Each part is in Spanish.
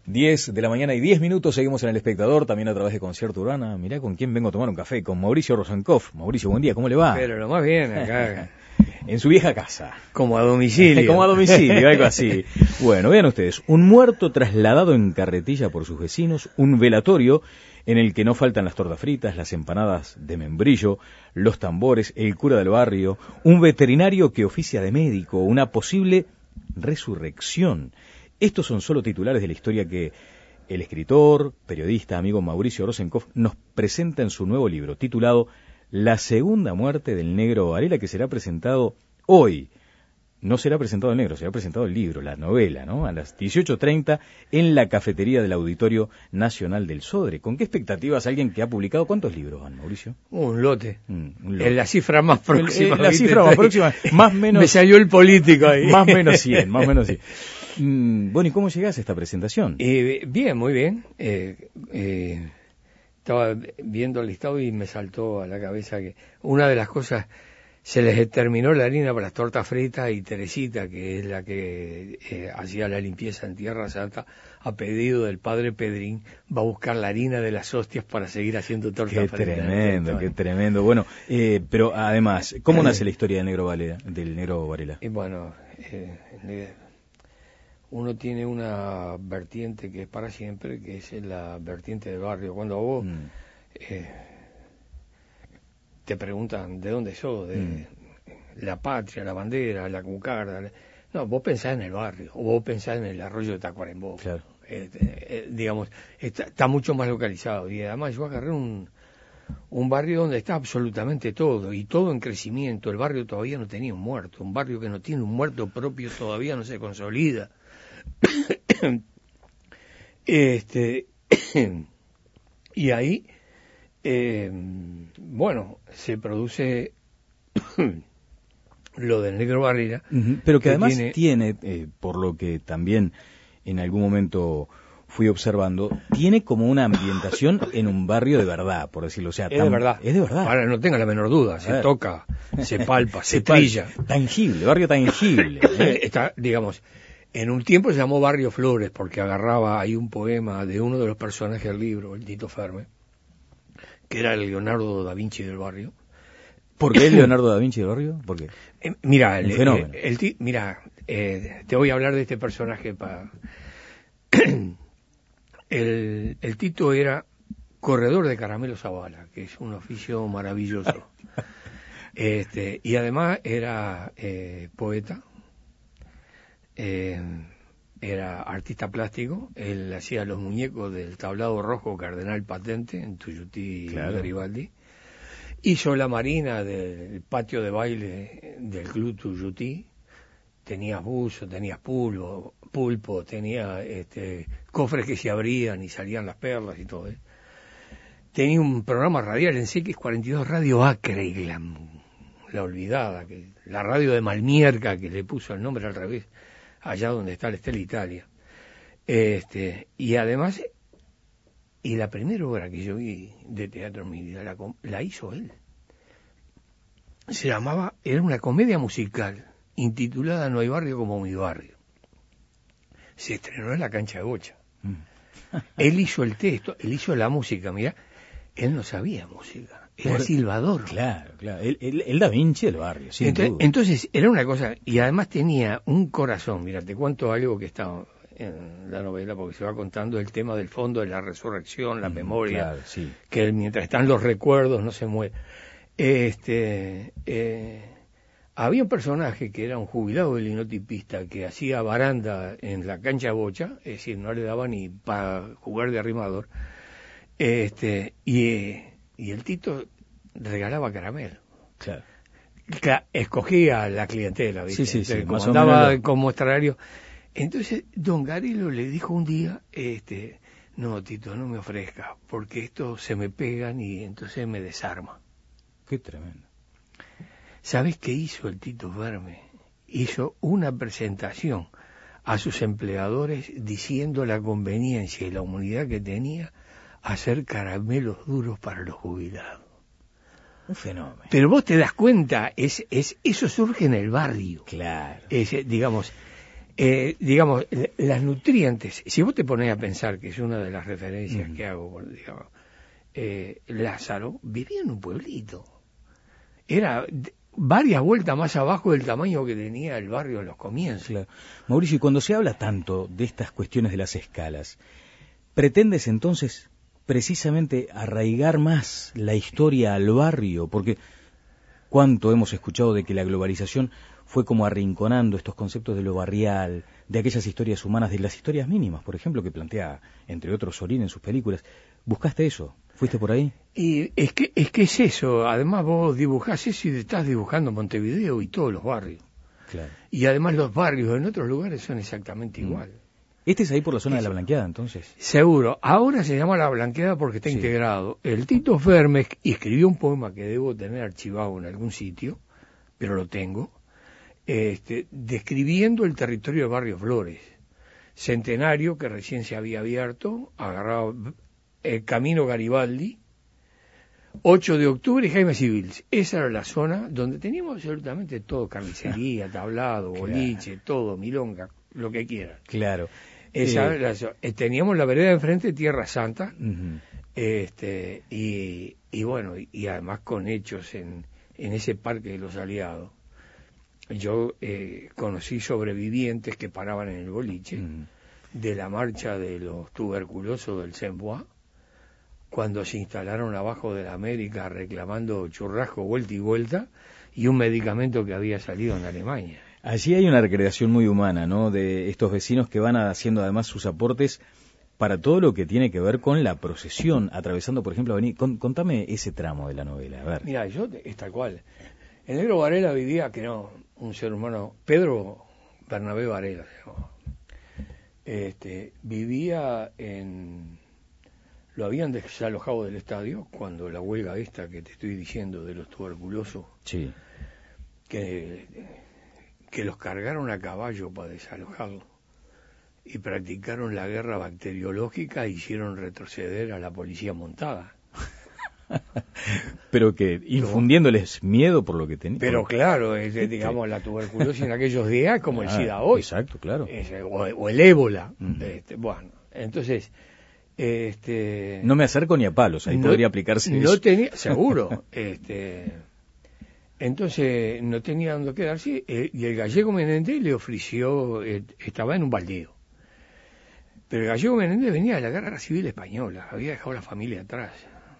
10 de la mañana y 10 minutos, seguimos en El Espectador, también a través de Concierto Urbana. Mirá con quién vengo a tomar un café, con Mauricio Rosenkopf. Mauricio, buen día, ¿cómo le va? Pero lo más bien acá. En su vieja casa. Como a domicilio. Como a domicilio, algo así. Bueno, vean ustedes, un muerto trasladado en carretilla por sus vecinos, un velatorio en el que no faltan las tortas fritas, las empanadas de membrillo, los tambores, el cura del barrio, un veterinario que oficia de médico, una posible resurrección. Estos son solo titulares de la historia que el escritor, periodista, amigo Mauricio Rosenkopf nos presenta en su nuevo libro, titulado La segunda muerte del negro Varela, que será presentado hoy. No será presentado el negro, será presentado el libro, la novela, ¿no? A las 18:30 en la cafetería del Auditorio Nacional del Sodre. ¿Con qué expectativas alguien que ha publicado cuántos libros, van, Mauricio? Un lote. Un lote. En la cifra más próxima. La cifra más próxima, más menos. Me salió el político ahí. Más menos 100, más menos 100. Bueno, ¿y cómo llegás a esta presentación? Bien, muy bien. Estaba viendo el listado y me saltó a la cabeza que una de las cosas, se les terminó la harina para las tortas fritas y Teresita, que es la que hacía la limpieza en Tierra Santa, a pedido del padre Pedrín, va a buscar la harina de las hostias para seguir haciendo tortas fritas. Qué tremendo. Bueno, pero además, ¿cómo nace la historia del negro Varela? Bueno, uno tiene una vertiente que es para siempre, que es la vertiente del barrio. Cuando vos te preguntan de dónde sos, de la patria, la bandera, la cucarda, no, vos pensás en el barrio, o vos pensás en el arroyo de Tacuarembó. Claro. Digamos, está mucho más localizado. Y además yo agarré un barrio donde está absolutamente todo, y todo en crecimiento. El barrio todavía no tenía un muerto. Un barrio que no tiene un muerto propio todavía no se consolida. Y ahí, bueno, se produce lo del negro Varela. Pero que además tiene, por lo que también en algún momento fui observando, tiene como una ambientación en un barrio de verdad, por decirlo. O sea, es de verdad. Es de verdad. Ahora no tenga la menor duda, se toca, se palpa, se trilla. Tangible, barrio tangible. Está, digamos, en un tiempo se llamó Barrio Flores, porque agarraba ahí un poema de uno de los personajes del libro, el Tito Ferme, que era el Leonardo da Vinci del barrio. ¿Por qué es Leonardo da Vinci del barrio? ¿Por qué? Mira, un fenómeno. Te voy a hablar de este personaje para... el Tito era corredor de caramelo Zavala, que es un oficio maravilloso. Y además era poeta, era artista plástico. Él hacía los muñecos del tablado rojo Cardenal Patente en Tuyutí, claro. Garibaldi. Hizo la marina del patio de baile del Club Tuyutí. Tenías buzo, tenías pulpo, tenía cofres que se abrían y salían las perlas y todo. Tenía un programa radial en CX42, Radio Acre, la olvidada, la radio de Malmierca, que le puso el nombre al revés, allá donde está la Estela Italia. Y además, y la primera obra que yo vi de teatro en mi vida la hizo él. Era una comedia musical intitulada No hay barrio como mi barrio. Se estrenó en la Cancha de Bocha. Él hizo el texto, él hizo la música. Mirá, él no sabía música, era silbador. Claro. El Da Vinci del barrio, sin duda. Entonces, era una cosa, y además tenía un corazón. Mira, te cuento algo que está en la novela, porque se va contando el tema del fondo de la resurrección, la memoria, claro, sí. Que mientras están los recuerdos no se muere. Había un personaje que era un jubilado de linotipista que hacía baranda en la Cancha Bocha, es decir, no le daba ni para jugar de arrimador, y el Tito regalaba caramelo. Claro. Escogía la clientela, ¿viste? Sí, como andaba con muestrario. Entonces, don Garilo le dijo un día, no, Tito, no me ofrezca, porque estos se me pegan y entonces me desarma. Qué tremendo. ¿Sabés qué hizo el Tito Ferme? Hizo una presentación a sus empleadores diciendo la conveniencia y la humanidad que tenía hacer caramelos duros para los jubilados. Un fenómeno. Pero vos te das cuenta, eso surge en el barrio. Claro. Digamos, digamos, las nutrientes, si vos te pones a pensar, que es una de las referencias que hago, digamos, Lázaro vivía en un pueblito. Era varias vueltas más abajo del tamaño que tenía el barrio en los comienzos. Claro. Mauricio, y cuando se habla tanto de estas cuestiones de las escalas, ¿pretendes entonces precisamente arraigar más la historia al barrio? Porque cuánto hemos escuchado de que la globalización fue como arrinconando estos conceptos de lo barrial, de aquellas historias humanas, de las historias mínimas, por ejemplo, que plantea, entre otros, Sorín en sus películas. ¿Buscaste eso? ¿Fuiste por ahí? Y es que es eso. Además vos dibujás eso y estás dibujando Montevideo y todos los barrios. Claro. Y además los barrios en otros lugares son exactamente igual. ¿Este es ahí por la zona de La Blanqueada, entonces? Seguro. Ahora se llama La Blanqueada porque está integrado. El Tito Fermes escribió un poema que debo tener archivado en algún sitio, pero lo tengo, describiendo el territorio de Barrio Flores. Centenario, que recién se había abierto, agarrado el camino Garibaldi, 8 de octubre y Jaime Civils. Esa era la zona donde teníamos absolutamente todo, carnicería, tablado, boliche, todo, milonga, lo que quieran. Claro. Teníamos la vereda de enfrente, Tierra Santa, y bueno, y además con hechos en ese parque de los Aliados. Yo conocí sobrevivientes que paraban en el boliche de la marcha de los tuberculosos del Sembois, cuando se instalaron abajo de la América reclamando churrasco vuelta y vuelta, y un medicamento que había salido en Alemania. Allí hay una recreación muy humana, ¿no?, de estos vecinos que van haciendo además sus aportes para todo lo que tiene que ver con la procesión, atravesando, por ejemplo, contame ese tramo de la novela, a ver. Mira, es tal cual. El negro Varela vivía, que no, un ser humano, Pedro Bernabé Varela, vivía lo habían desalojado del estadio cuando la huelga esta que te estoy diciendo de los tuberculosos, sí, que los cargaron a caballo para desalojarlo y practicaron la guerra bacteriológica e hicieron retroceder a la policía montada. Pero que infundiéndoles miedo por lo que tenían. Pero claro, digamos, la tuberculosis en aquellos días como el SIDA hoy. Exacto, claro. O el ébola. Bueno, entonces... no me acerco ni a palos, ahí podría aplicarse no eso. Tenía, seguro. Entonces no tenía dónde quedarse, y el gallego Menéndez le ofreció, estaba en un baldío. Pero el gallego Menéndez venía de la Guerra Civil Española, había dejado la familia atrás.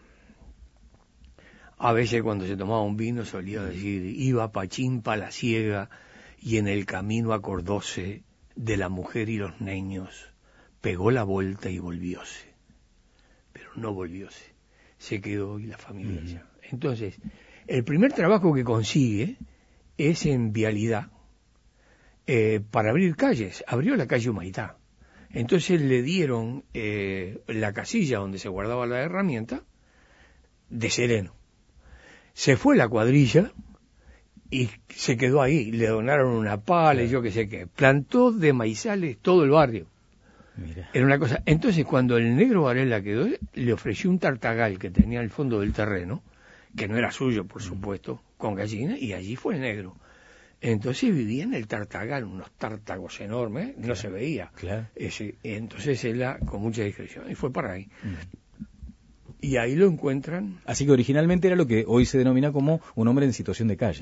A veces cuando se tomaba un vino solía decir, iba Pachín la ciega y en el camino acordóse de la mujer y los niños, pegó la vuelta y volvióse. Pero no volvióse, se quedó y la familia ya. Entonces, el primer trabajo que consigue es en vialidad, para abrir calles. Abrió la calle Humaitá. Entonces le dieron la casilla donde se guardaba la herramienta de sereno. Se fue la cuadrilla y se quedó ahí. Le donaron una pala y yo qué sé qué. Plantó de maizales todo el barrio. Mira. Era una cosa. Entonces cuando el negro Varela quedó, le ofreció un tartagal que tenía al fondo del terreno, que no era suyo, por supuesto, con gallinas, y allí fue el negro. Entonces vivía en el tartagal, unos tártagos enormes, no se veía. Claro. Entonces él, con mucha discreción, y fue para ahí. Y ahí lo encuentran. Así que originalmente era lo que hoy se denomina como un hombre en situación de calle.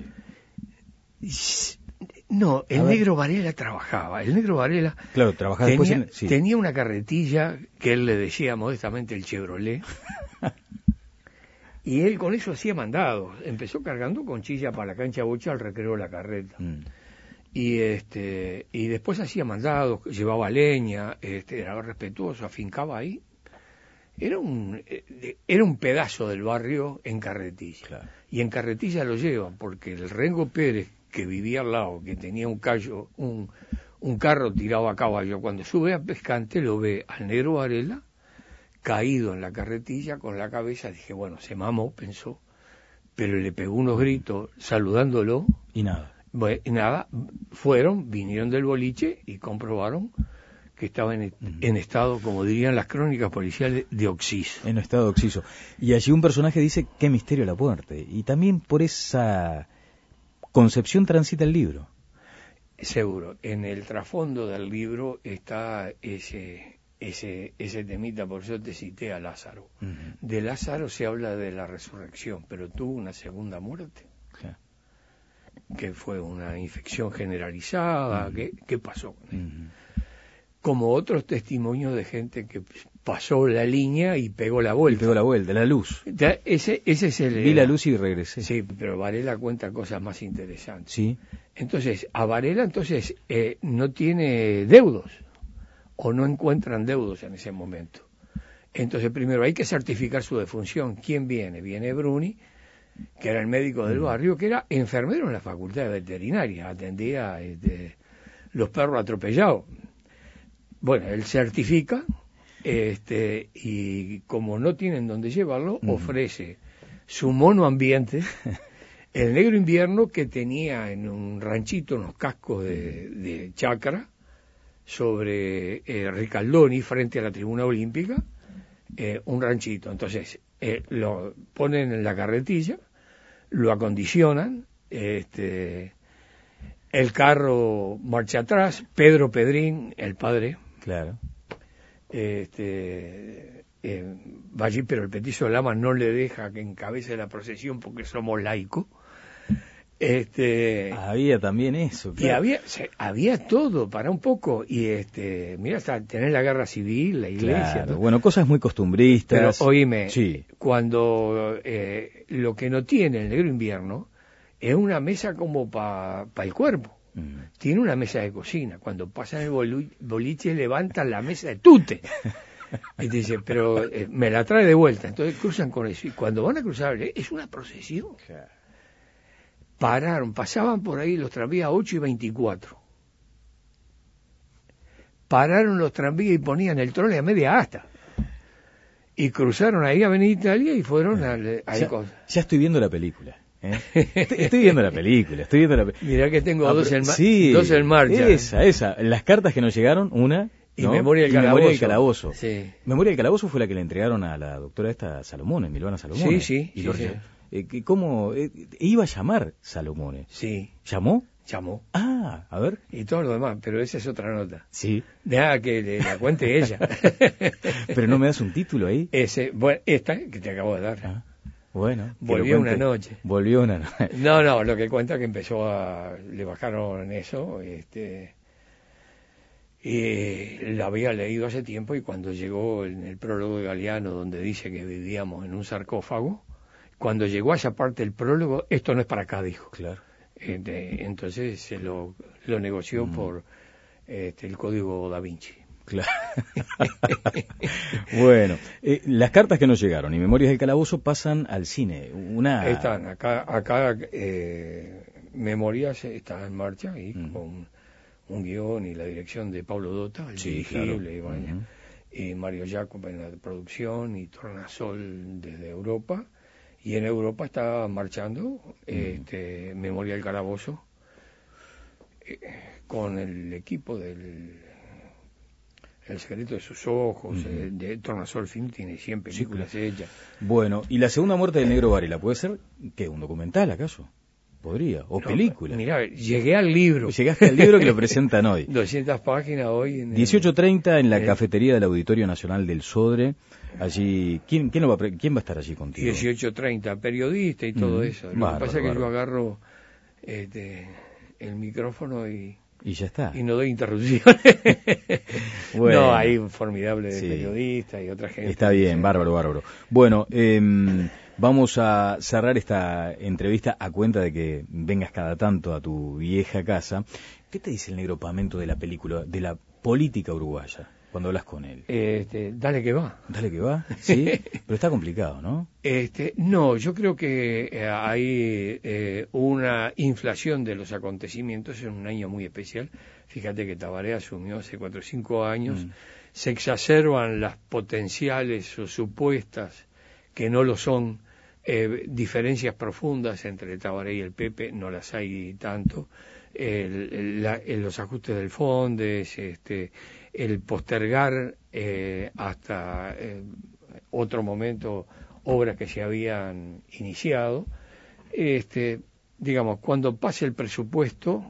No, el negro Varela trabajaba. El negro Varela, claro, trabajaba tenía una carretilla que él le decía modestamente el Chevrolet. Y él con eso hacía mandados. Empezó cargando conchilla para la cancha bocha al recreo de la carreta. Y después hacía mandados, llevaba leña, era respetuoso, afincaba ahí. Era un pedazo del barrio en Carretilla. Claro. Y en Carretilla lo llevan porque el Rengo Pérez, que vivía al lado, que tenía un carro tirado a caballo, cuando sube a Pescante lo ve al negro Varela caído en la carretilla con la cabeza. Dije, bueno, se mamó, pensó, pero le pegó unos gritos saludándolo. Y nada. Bueno, y nada, vinieron del boliche y comprobaron que estaba en estado, como dirían las crónicas policiales, de oxiso. En estado de oxiso. Y allí un personaje dice, qué misterio la muerte. Y también por esa concepción transita el libro. Seguro. En el trasfondo del libro está ese temita, por eso te cité a Lázaro. De Lázaro se habla de la resurrección, pero tuvo una segunda muerte. Que fue una infección generalizada. ¿Qué pasó con él? Como otros testimonios de gente que pasó la línea y pegó la vuelta. La luz. Ese es el... Vi la luz y regresé. Sí, pero Varela cuenta cosas más interesantes. Sí. Entonces, a Varela no tiene deudos, o no encuentran deudos en ese momento. Entonces, primero hay que certificar su defunción. ¿Quién viene? Viene Bruni, que era el médico del barrio, que era enfermero en la facultad de veterinaria, atendía los perros atropellados. Bueno, él certifica, y como no tienen dónde llevarlo, ofrece su mono ambiente, el negro invierno, que tenía en un ranchito unos cascos de chacra sobre Ricaldoni, frente a la tribuna olímpica, un ranchito. Entonces, lo ponen en la carretilla, lo acondicionan, el carro marcha atrás, Pedro Pedrín, el padre, claro, va allí, pero el petizo Lama no le deja que encabece la procesión porque somos laicos. Había también eso, claro. Y había todo para un poco, y mira, hasta tener la guerra civil, la iglesia, claro, ¿no? Bueno, cosas muy costumbristas. Pero oíme, sí. Cuando lo que no tiene el negro invierno es una mesa como para el cuerpo. Tiene una mesa de cocina. Cuando pasan el boliche levantan la mesa de tute. Y dice, pero me la trae de vuelta. Entonces cruzan con eso. Y cuando van a cruzar, es una procesión. Claro. Pasaban por ahí los tranvías 8 y 24. Pararon los tranvías y ponían el trole a media asta. Y cruzaron ahí a Avenida Italia y fueron ya estoy viendo la película. Estoy viendo la película. Mirá que tengo dos en marcha. Esa. Las cartas que nos llegaron, una... Y ¿no? Memoria del Calabozo. Sí. Memoria del Calabozo fue la que le entregaron a la doctora Salomone, Milvana Salomone. Sí. ¿Cómo iba a llamar Salomone? Sí. ¿Llamó? Llamó. Ah, a ver. Y todo lo demás, pero esa es otra nota. Sí. Deja que la cuente ella. Pero no me das un título ahí. Bueno, esta que te acabo de dar. Bueno. Volvió una noche. No, lo que cuenta que le bajaron eso, y la había leído hace tiempo, y cuando llegó en el prólogo de Galeano, donde dice que vivíamos en un sarcófago, cuando llegó a esa parte del prólogo, esto no es para acá, dijo. Claro. Entonces se lo negoció por el código Da Vinci. Claro. Bueno, las cartas que nos llegaron y Memorias del Calabozo pasan al cine. Están acá Memorias está en marcha y con un guión y la dirección de Pablo Dota, el dirigible, claro. Y Mario Jacob en la producción, y Tornasol desde Europa. Y en Europa está marchando Memoria del Calabozo con el equipo del El secreto de sus ojos, de Tornasol Film tiene 100 películas hechas. Bueno, y la segunda muerte del negro Varela, ¿puede ser qué, un documental acaso? Podría, o película. Mirá, llegué al libro. Llegaste al libro que lo presentan hoy. 200 páginas hoy. 18:30 en la cafetería del Auditorio Nacional del Sodre. Allí, ¿quién va a estar allí contigo? 18:30, periodista y todo eso. Lo que pasa es que yo agarro el micrófono y ya está. Y no doy interrupciones. Bueno, no, hay un formidable periodista y otra gente. Está bien, bárbaro. Bueno, vamos a cerrar esta entrevista a cuenta de que vengas cada tanto a tu vieja casa. ¿Qué te dice el negro Pamento de la película, de la política uruguaya, cuando hablas con él? Dale que va. Dale que va, sí, pero está complicado, ¿no? No, yo creo que hay una inflación de los acontecimientos en un año muy especial. Fíjate que Tabaré asumió hace 4 o 5 años. Se exacerban las potenciales o supuestas, que no lo son, diferencias profundas entre Tabaré y el Pepe. No las hay tanto. Los ajustes del Fondes, el postergar hasta otro momento obras que se habían iniciado. Digamos, cuando pase el presupuesto,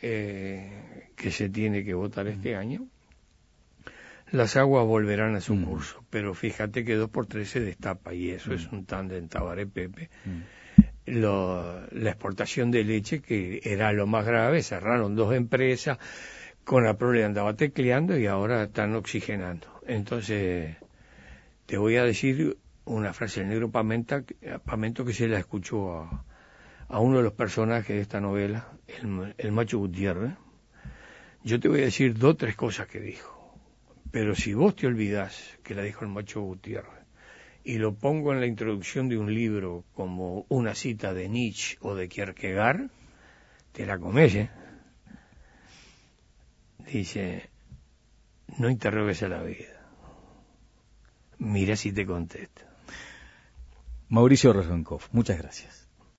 que se tiene que votar este año, las aguas volverán a su curso, pero fíjate que 2x3 se destapa y eso es un tándem Tabaré Pepe. La exportación de leche, que era lo más grave, cerraron 2 empresas, con la prole andaba tecleando y ahora están oxigenando. Entonces, te voy a decir una frase del negro Pamento que se la escuchó a uno de los personajes de esta novela, el Macho Gutiérrez. Yo te voy a decir 2 o 3 cosas que dijo. Pero si vos te olvidás que la dijo el Macho Gutiérrez y lo pongo en la introducción de un libro como una cita de Nietzsche o de Kierkegaard, te la comés, ¿eh? Dice, no interrogues a la vida, mira si te contesta. Mauricio Rosenkopf, muchas gracias.